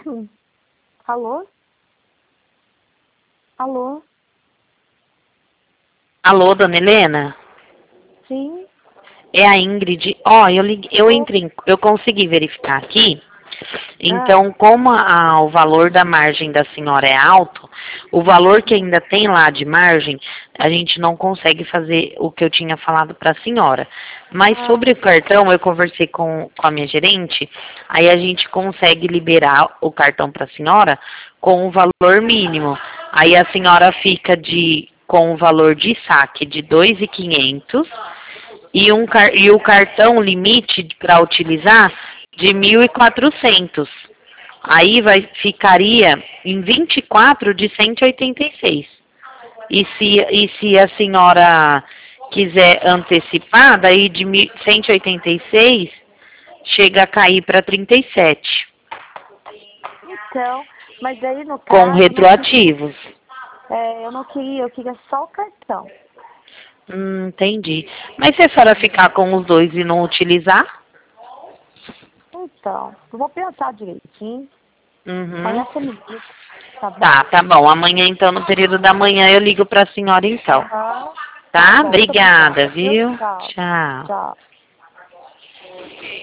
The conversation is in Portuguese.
Alô? Alô? Alô, dona Helena? Sim? É a Ingrid. Ó, eu consegui verificar aqui. Então, como o valor da margem da senhora é alto, o valor que ainda tem lá de margem, a gente não consegue fazer o que eu tinha falado para a senhora. Mas sobre o cartão, eu conversei com a minha gerente, aí a gente consegue liberar o cartão para a senhora com o valor mínimo. Aí a senhora fica com o valor de saque de 2.500 e o cartão limite para utilizar de 1.400. Aí ficaria em 24 de 186. E se a senhora quiser antecipar, daí de 186 chega a cair para 37. Então, mas aí no Com caso... retroativos. eu queria só o cartão. Entendi. Mas se a senhora ficar com os dois e não utilizar? Então, eu vou pensar direitinho. Uhum. Amanhã você me liga, tá bom? Tá bom. Amanhã, então, no período da manhã, eu ligo para a senhora, então. Aham. Tá Tá? bom, muito Obrigada, obrigada, viu? viu? Tchau. Tchau. Tchau.